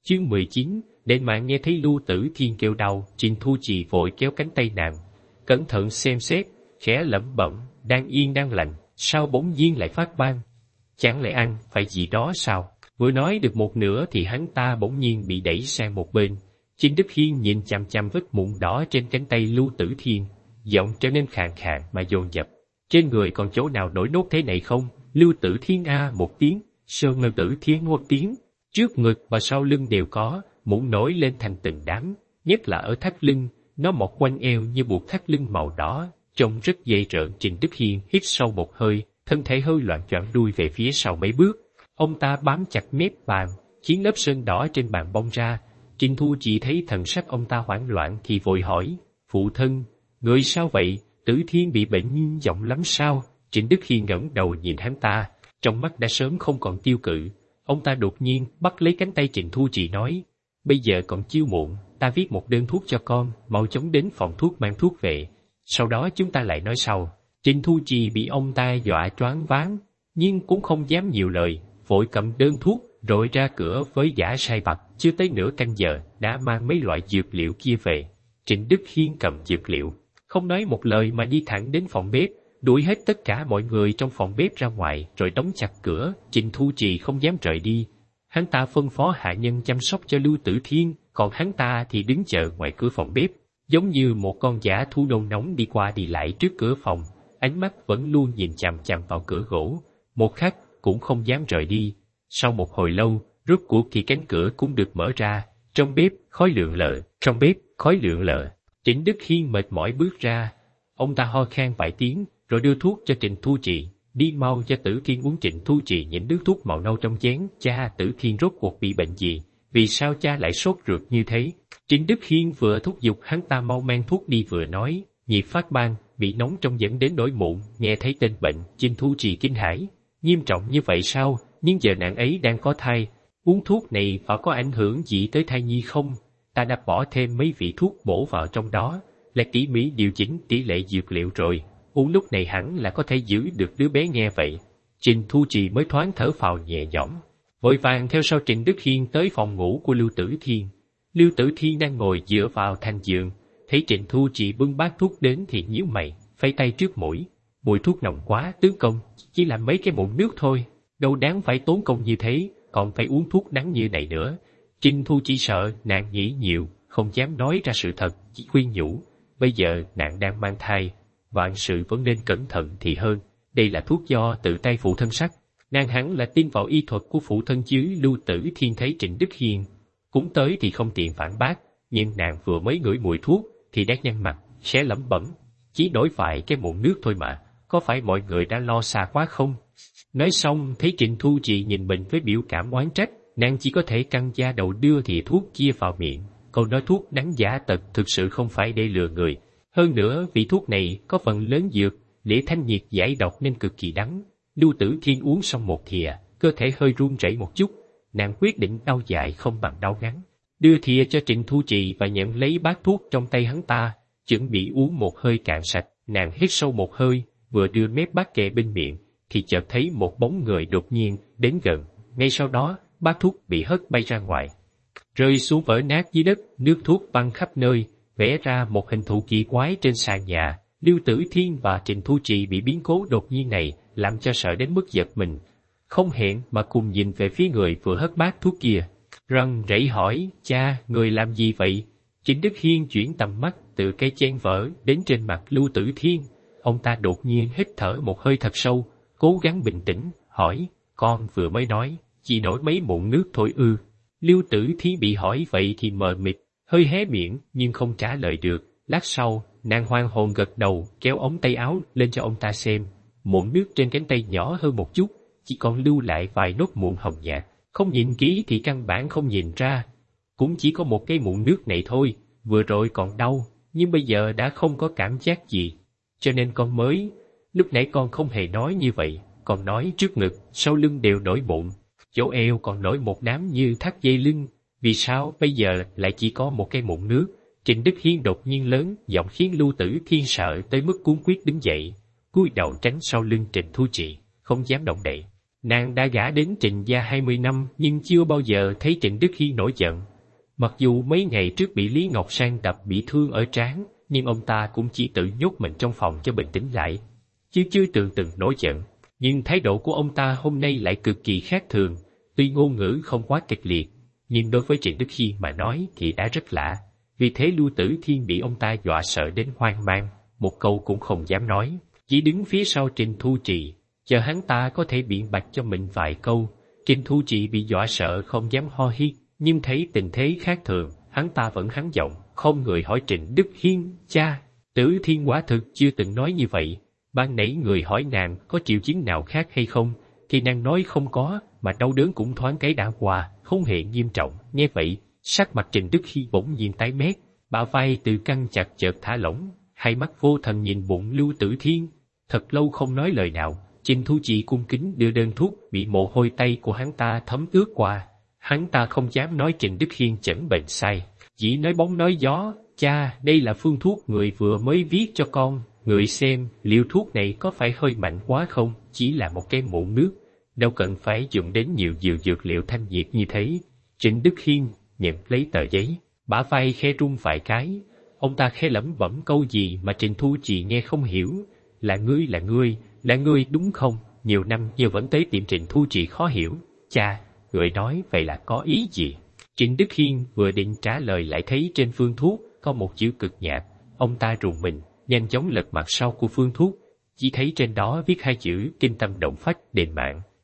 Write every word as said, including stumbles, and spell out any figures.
Chương mười chín, Đền Mạng nghe thấy Lưu Tử Thiên kêu đau, Trịnh Thu Trì vội kéo cánh tay nàng, cẩn thận xem xét, khẽ lẩm bẩm, đang yên đang lành, sao bỗng nhiên lại phát ban? Chẳng lẽ ăn phải gì đó sao? Vừa nói được một nửa thì hắn ta bỗng nhiên bị đẩy sang một bên. Trịnh Đức Hiên nhìn chằm chằm vết mụn đỏ trên cánh tay Lưu Tử Thiên, giọng trở nên khàn khàn mà dồn dập. Trên người còn chỗ nào nổi nốt thế này không? Lưu Tử Thiên a một tiếng, Sơn Ngân Tử Thiên một tiếng. Trước ngực và sau lưng đều có, mụn nổi lên thành từng đám, nhất là ở thắt lưng, nó mọc quanh eo như buộc thắt lưng màu đỏ, trông rất ghê rợn. Trịnh Đức Hiên hít sâu một hơi, thân thể hơi loạn choạng đuôi về phía sau mấy bước. Ông ta bám chặt mép bàn, khiến lớp sơn đỏ trên bàn bong ra. Trịnh Thu chỉ thấy thần sắc ông ta hoảng loạn thì vội hỏi, phụ thân, người sao vậy? Tử Thiên bị bệnh nghiêm trọng lắm sao? Trịnh Đức Hiên ngẩng đầu nhìn hắn ta, trong mắt đã sớm không còn tiêu cự. Ông ta đột nhiên bắt lấy cánh tay Trịnh Thu Trì nói, bây giờ còn chưa muộn, ta viết một đơn thuốc cho con, mau chóng đến phòng thuốc mang thuốc về, sau đó chúng ta lại nói sau. Trịnh Thu Trì bị ông ta dọa choáng váng, nhưng cũng không dám nhiều lời, vội cầm đơn thuốc rồi ra cửa với giả sai vặt. Chưa tới nửa canh giờ đã mang mấy loại dược liệu kia về. Trịnh Đức Hiên cầm dược liệu, không nói một lời mà đi thẳng đến phòng bếp, đuổi hết tất cả mọi người trong phòng bếp ra ngoài rồi đóng chặt cửa. Trịnh Thu Trì không dám rời đi. Hắn ta phân phó hạ nhân chăm sóc cho Lưu Tử Thiên, còn hắn ta thì đứng chờ ngoài cửa phòng bếp, giống như một con dã thú nôn nóng đi qua đi lại trước cửa phòng, ánh mắt vẫn luôn nhìn chằm chằm vào cửa gỗ, một khắc cũng không dám rời đi. Sau một hồi lâu, rốt cuộc thì cánh cửa cũng được mở ra, trong bếp khói lượn lờ, trong bếp khói lượn lờ. Trịnh Đức Hiên mệt mỏi bước ra, ông ta ho khan vài tiếng, rồi đưa thuốc cho Trịnh Thu Trì, đi mau cho Tử Thiên uống. Trịnh Thu Trì nhìn nước thuốc màu nâu trong chén, cha, Tử Thiên rốt cuộc bị bệnh gì? Vì sao cha lại sốt ruột như thế? Trịnh Đức Hiên vừa thúc giục hắn ta mau mang thuốc đi vừa nói, nhịp phát ban, bị nóng trong dẫn đến nổi mụn. Nghe thấy tên bệnh, Trịnh Thu Trì kinh hãi, nghiêm trọng như vậy sao? Nhưng giờ nàng ấy đang có thai, uống thuốc này phải có ảnh hưởng gì tới thai nhi không? Ta đã bỏ thêm mấy vị thuốc bổ vào trong đó, là tỉ mỉ điều chỉnh tỷ lệ dược liệu rồi, uống lúc này hẳn là có thể giữ được đứa bé. Nghe vậy, Trịnh Thu Trì mới thoáng thở phào nhẹ nhõm, vội vàng theo sau Trịnh Đức Hiên tới phòng ngủ của Lưu Tử Thiên. Lưu Tử Thiên đang ngồi dựa vào thành giường, thấy Trịnh Thu Trì bưng bát thuốc đến thì nhíu mày, phay tay trước mũi, mùi thuốc nồng quá, tướng công, chỉ là mấy cái mụn nước thôi, đâu đáng phải tốn công như thế, còn phải uống thuốc đắng như này nữa. Trịnh Thu chỉ sợ nàng nghĩ nhiều, không dám nói ra sự thật, chỉ khuyên nhủ, bây giờ nàng đang mang thai, vạn sự vẫn nên cẩn thận thì hơn. Đây là thuốc do tự tay phụ thân sắc, nàng hẳn là tin vào y thuật của phụ thân chứ. Lưu Tử Thiên thấy Trịnh Đức Hiên cũng tới thì không tiện phản bác, nhưng nàng vừa mới ngửi mùi thuốc thì đã nhăn mặt, sẽ lẩm bẩm, chỉ đổi vài cái mụn nước thôi mà, có phải mọi người đã lo xa quá không? Nói xong thấy Trịnh Thu Trì nhìn mình với biểu cảm oán trách, nàng chỉ có thể căng da đầu đưa thìa thuốc chia vào miệng. Câu nói thuốc đắng giả tật thực sự không phải để lừa người. Hơn nữa vị thuốc này có phần lớn dược để thanh nhiệt giải độc nên cực kỳ đắng. Lưu Tử Thiên uống xong một thìa, cơ thể hơi run rẩy một chút, nàng quyết định đau dài không bằng đau ngắn, đưa thìa cho Trịnh Thu Trì và nhận lấy bát thuốc trong tay hắn ta, chuẩn bị uống một hơi cạn sạch. Nàng hít sâu một hơi, vừa đưa mép bát kề bên miệng thì chợt thấy một bóng người đột nhiên đến gần, ngay sau đó bát thuốc bị hất bay ra ngoài, rơi xuống vỡ nát dưới đất, nước thuốc văng khắp nơi, vẽ ra một hình thù kỳ quái trên sàn nhà. Lưu Tử Thiên và Trịnh Thu Trì bị biến cố đột nhiên này làm cho sợ đến mức giật mình, không hẹn mà cùng nhìn về phía người vừa hất bát thuốc kia, run rẩy hỏi, cha, người làm gì vậy? Trịnh Đức Hiên chuyển tầm mắt từ cái chén vỡ đến trên mặt Lưu Tử Thiên, ông ta đột nhiên hít thở một hơi thật sâu, cố gắng bình tĩnh, hỏi, con vừa mới nói, chỉ nổi mấy mụn nước thôi ư? Lưu Tử Thiên bị hỏi vậy thì mờ mịt, hơi hé miệng nhưng không trả lời được. Lát sau, nàng hoang hồn gật đầu, kéo ống tay áo lên cho ông ta xem. Mụn nước trên cánh tay nhỏ hơn một chút, chỉ còn lưu lại vài nốt mụn hồng nhạt, không nhìn kỹ thì căn bản không nhìn ra. Cũng chỉ có một cái mụn nước này thôi, vừa rồi còn đau, nhưng bây giờ đã không có cảm giác gì. Cho nên con mới, lúc nãy con không hề nói như vậy, còn nói trước ngực, sau lưng đều nổi mụn, chỗ eo còn nổi một đám như thắt dây lưng. Vì sao bây giờ lại chỉ có một cái mụn nước? Trịnh Đức Hiên đột nhiên lớn giọng khiến Lưu Tử Thiên sợ tới mức cuống quýt đứng dậy, cúi đầu tránh sau lưng Trịnh Thu Trì, không dám động đậy. Nàng đã gả đến Trịnh gia hai mươi năm nhưng chưa bao giờ thấy Trịnh Đức Hiên nổi giận. Mặc dù mấy ngày trước bị Lý Ngọc Sang đập bị thương ở trán, nhưng ông ta cũng chỉ tự nhốt mình trong phòng cho bình tĩnh lại, chứ chưa từng từng nổi giận. Nhưng thái độ của ông ta hôm nay lại cực kỳ khác thường, tuy ngôn ngữ không quá kịch liệt, nhưng đối với Trịnh Đức Hiên mà nói thì đã rất lạ. Vì thế Lưu Tử Thiên bị ông ta dọa sợ đến hoang mang, một câu cũng không dám nói, chỉ đứng phía sau Trịnh Thu Trì, chờ hắn ta có thể biện bạch cho mình vài câu. Trịnh Thu Trì bị dọa sợ không dám ho hít, nhưng thấy tình thế khác thường, hắn ta vẫn hắn giọng, không người hỏi Trịnh Đức Hiên, cha, Tử Thiên quả thực chưa từng nói như vậy. Ban nãy người hỏi nàng có triệu chứng nào khác hay không, thì nàng nói không có, mà đau đớn cũng thoáng cái đã qua, không hề nghiêm trọng. Nghe vậy, sắc mặt Trịnh Đức Hiên bỗng nhiên tái mét, bả vai từ căng chặt chợt thả lỏng, hai mắt vô thần nhìn bụng Lưu Tử Thiên. Thật lâu không nói lời nào, Trịnh Thu Trì cung kính đưa đơn thuốc bị mồ hôi tay của hắn ta thấm ướt qua. Hắn ta không dám nói Trịnh Đức Hiên chẩn bệnh sai, chỉ nói bóng nói gió, cha, đây là phương thuốc người vừa mới viết cho con, người xem, liệu thuốc này có phải hơi mạnh quá không, chỉ là một cái muỗng nước, đâu cần phải dùng đến nhiều nhiều dược liệu thanh nhiệt như thế. Trịnh Đức Hiên nhận lấy tờ giấy, bả vai khe run vài cái, ông ta khe lẩm bẩm câu gì mà Trịnh Thu Trì nghe không hiểu. Là ngươi là ngươi, là ngươi đúng không? Nhiều năm nhưng vẫn tới tiệm Trịnh Thu Trì khó hiểu. Cha, người nói vậy là có ý gì? Trịnh Đức Hiên vừa định trả lời lại thấy trên phương thuốc có một chữ cực nhạt. Ông ta rùng mình, nhanh chóng lật mặt sau của phương thuốc, chỉ thấy trên đó viết hai chữ kinh tâm động phách đền mạng.